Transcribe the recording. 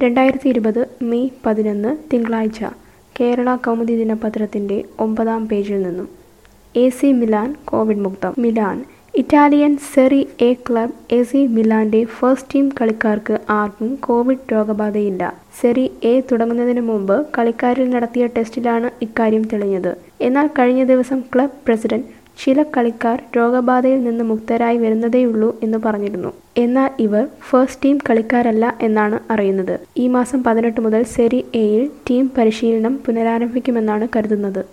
2020 May 11 തിങ്കളാഴ്ച കേരള കൗമുദി ദിനപത്രത്തിന്റെ 9-ാം പേജിൽ നിന്നും എസി മിലാൻ കോവിഡ് മുക്തം. Milan Italian Serie A club AC മിലാന്റെ ഫസ്റ്റ് ടീം കളിക്കാർക്ക് ആർക്കും കോവിഡ് രോഗബാധയില്ല. സെറി എ തുടങ്ങുന്നതിന് മുമ്പ് കളിക്കാരിൽ നടത്തിയ ടെസ്റ്റിലാണ് ഇക്കാര്യം തെളിഞ്ഞത്. എന്നാൽ കഴിഞ്ഞ ദിവസം ക്ലബ് പ്രസിഡന്റ് ചില കളിക്കാർ രോഗബാധയിൽ നിന്ന് മുക്തരായി വരുന്നതേയുള്ളൂ എന്ന് പറഞ്ഞിരുന്നു. എന്നാൽ ഇവർ ഫസ്റ്റ് ടീം കളിക്കാരല്ല എന്നാണ് അറിയുന്നത്. ഈ മാസം 18 മുതൽ സെറി എയിൽ ടീം പരിശീലനം പുനരാരംഭിക്കുമെന്നാണ് കരുതുന്നത്.